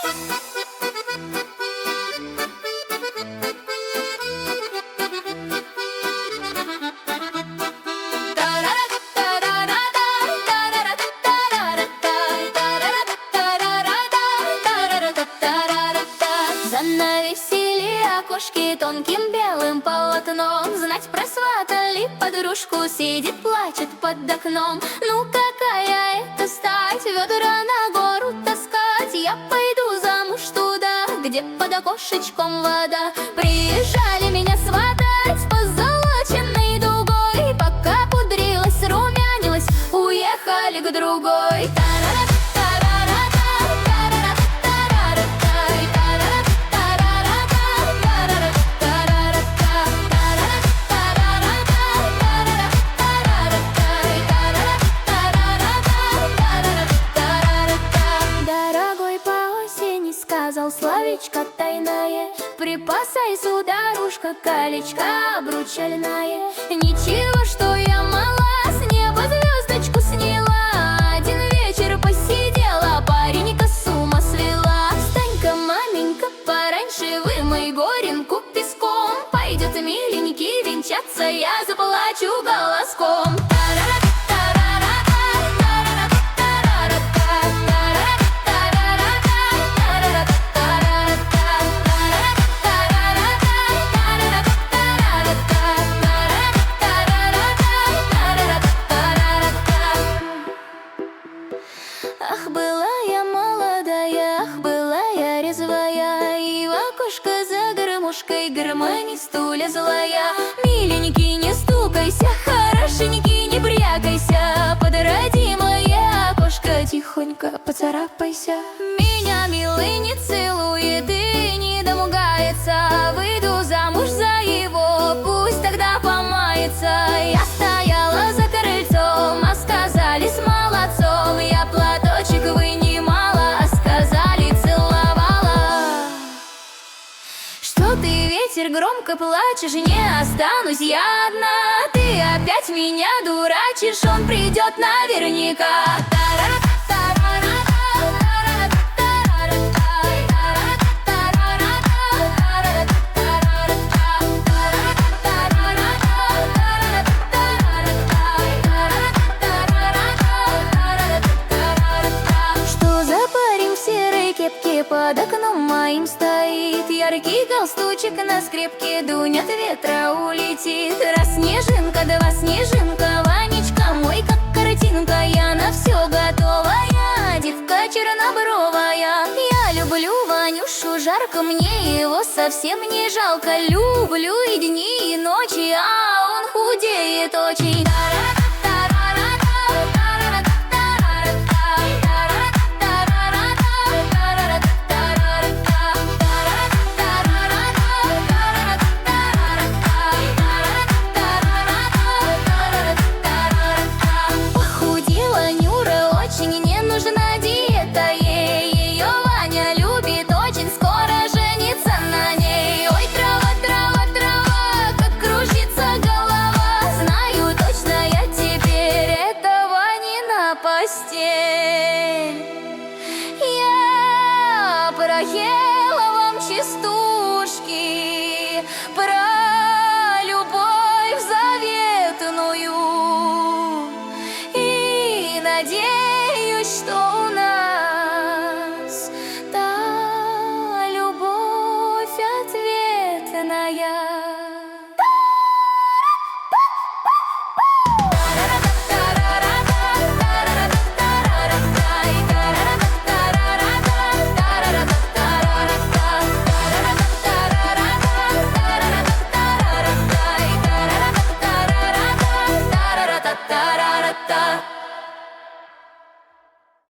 Занавесили окошки тонким белым полотном. Знать просватали подружку, сидит, плачет под окном. Ну какая это стать, ведра на гору таскать? Я пойду замуж туда, где под окошечком вода. Приезжали меня сватать с позолоченной дугой. Пока пудрилась, румянилась, уехали к другой. Сказал словечко тайное: припасай, сударушка, колечко обручальное. Ничего, что я мала, с неба звездочку сняла. Один вечер посидела, паренька с ума свела. Встань-ка, маменька, пораньше вымой горенку песком. Пойдет миленький венчаться, я заплачу голоском. Ах, была я молодая, ах, была я резвая, и в окошко за гармошкой гармонисту лезла. Миленький, не стукайся, хорошенький, не брякайся, под родимое окошко тихонько поцарапайся. Меня милый не целует и не домогается, выйду замуж за его, пусть тогда помается. Я стояла за крыльцом, а сказали с молодцом. Я платочек вынимала, а сказали целовала. Что ты, ветер, громко плачешь? Не останусь я одна. Ты опять меня дурачишь, он придет наверняка. Под окном моим стоит яркий галстучек на скрепке, дунет ветра, улетит. Раз снежинка, два снежинка, Ванечка мой как картинка. Я на все готовая, девка чернобровая. Я люблю Ванюшу жарко, мне его совсем не жалко. Люблю и дни, и ночи, а он худеет очень. Я проела вам частушки про любовь заветную, и надеюсь, что у нас та любовь ответная.